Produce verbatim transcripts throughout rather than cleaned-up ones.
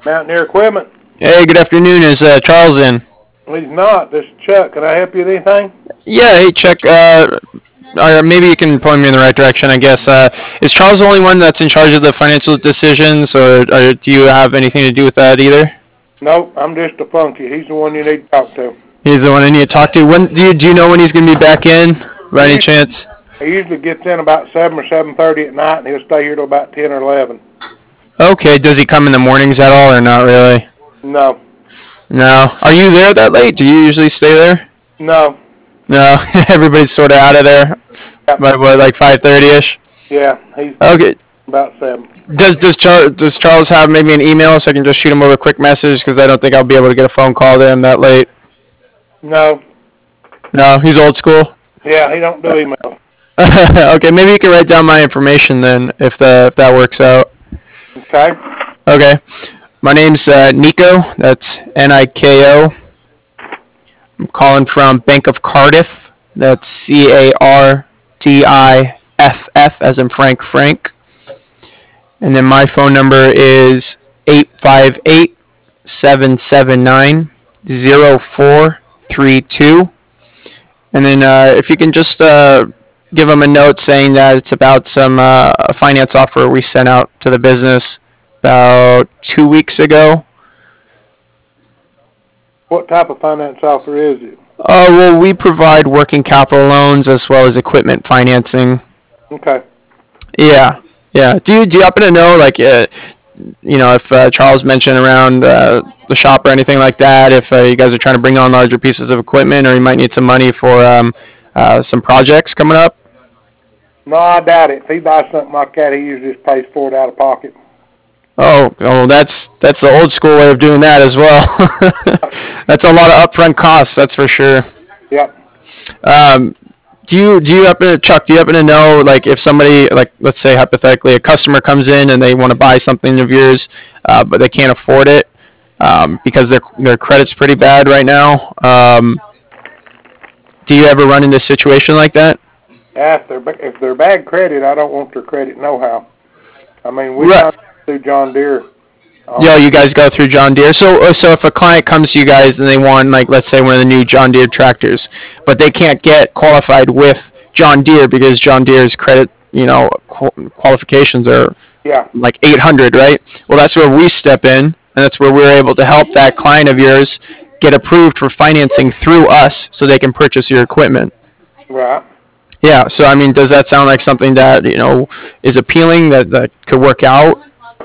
Mountaineer Equipment. Hey, good afternoon. Is uh, Charles in? He's not. This is Chuck. Can I help you with anything? Yeah, hey, Chuck. Uh, or maybe you can point me in the right direction, I guess. Uh, is Charles the only one that's in charge of the financial decisions, or, or do you have anything to do with that either? Nope, I'm just a funky. He's the one you need to talk to. He's the one I need to talk to. When do you do you know when he's going to be back in? By any chance? He usually gets in about seven or seven thirty at night, and he'll stay here till about ten or eleven. Okay. Does he come in the mornings at all, or not really? No. No. Are you there that late? Do you usually stay there? No. No. Everybody's sort of out of there. Yep. By what, like five thirty ish? Yeah, he's Okay. about seven. Does does Charles does Charles have maybe an email so I can just shoot him over a quick message, because I don't think I'll be able to get a phone call to him that late. No. No, he's old school. Yeah, he don't do email. Okay, maybe you can write down my information then, if the if that works out. Okay. Okay, my name's uh, Nico. That's N I K O. I'm calling from Bank of Cardiff. That's C A R D I F F as in Frank Frank. And then my phone number is eight five eight, seven seven nine, zero four three two. And then uh, if you can just uh, give them a note saying that it's about some uh, a finance offer we sent out to the business about two weeks ago. What type of finance offer is it? Uh, well, we provide working capital loans as well as equipment financing. Okay. Yeah, yeah. Do you do you happen to know, like, uh, you know, if uh, Charles mentioned around uh, the shop or anything like that, if uh, you guys are trying to bring on larger pieces of equipment, or you might need some money for um, uh, some projects coming up? No, I doubt it. If he buys something like that, he usually just pays for it out of pocket. Oh, oh, that's that's the old school way of doing that as well. That's a lot of upfront costs, that's for sure. Yep. Um, do you do you happen to Chuck? Do you happen to know, like, if somebody, like, let's say hypothetically, a customer comes in and they want to buy something of yours, uh, but they can't afford it um, because their their credit's pretty bad right now. Um, do you ever run into a situation like that? Yeah, if they're if they're bad credit, I don't want their credit no-how. I mean, we Right. run through John Deere. Um, Yo, you guys go through John Deere. So, uh, so if a client comes to you guys and they want, like, let's say one of the new John Deere tractors, but they can't get qualified with John Deere because John Deere's credit, you know, qu- qualifications are Yeah. like eight hundred, right? Well, that's where we step in, and that's where we're able to help that client of yours get approved for financing through us, so they can purchase your equipment. Right. Yeah. So, I mean, does that sound like something that, you know, is appealing, that that could work out?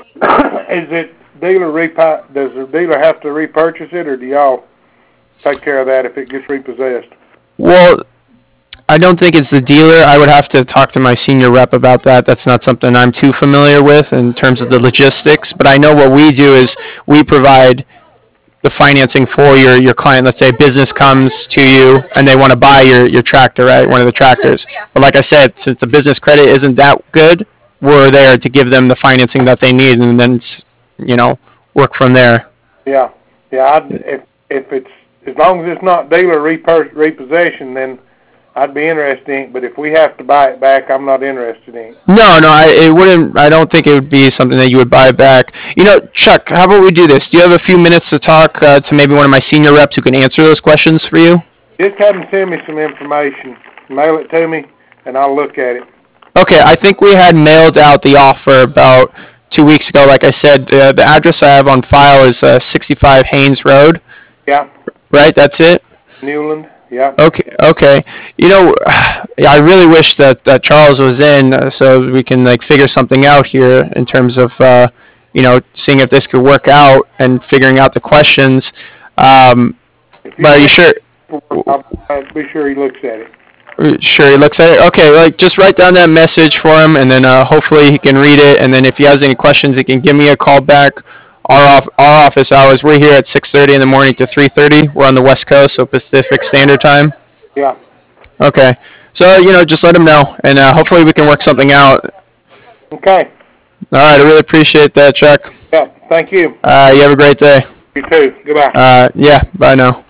Is it dealer repi- Does the dealer have to repurchase it, or do y'all take care of that if it gets repossessed? Well, I don't think it's the dealer. I would have to talk to my senior rep about that. That's not something I'm too familiar with in terms of the logistics. But I know what we do is we provide the financing for your, your client. Let's say a business comes to you and they want to buy your, your tractor, right? One of the tractors. But like I said, since the business credit isn't that good, we're there to give them the financing that they need, and then, you know, work from there. Yeah. Yeah. I'd, if if it's as long as it's not dealer repur- repossession, then I'd be interested in it. But if we have to buy it back, I'm not interested in it. No, no, I it wouldn't. I don't think it would be something that you would buy back. You know, Chuck, how about we do this? Do you have a few minutes to talk uh, to maybe one of my senior reps who can answer those questions for you? Just have them send me some information, mail it to me, and I'll look at it. Okay, I think we had mailed out the offer about two weeks ago. Like I said, uh, the address I have on file is uh, sixty-five Haynes Road. Yeah. Right, that's it? Newland. Yeah. Okay, okay. You know, I really wish that, that Charles was in uh, so we can, like, figure something out here in terms of, uh, you know, seeing if this could work out and figuring out the questions. Um, If but are you sure? I'll, I'll be sure he looks at it. Sure, he looks at it. Okay, like, just write down that message for him, and then uh, hopefully he can read it. And then if he has any questions, he can give me a call back. Our off, our office hours, we're here at six thirty in the morning to three thirty. We're on the West Coast, so Pacific Standard Time. Yeah. Okay, so you know, just let him know, and uh, hopefully we can work something out. Okay. All right, I really appreciate that, Chuck. Yeah. Thank you. Uh, you have a great day. You too. Goodbye. Uh, yeah, bye now.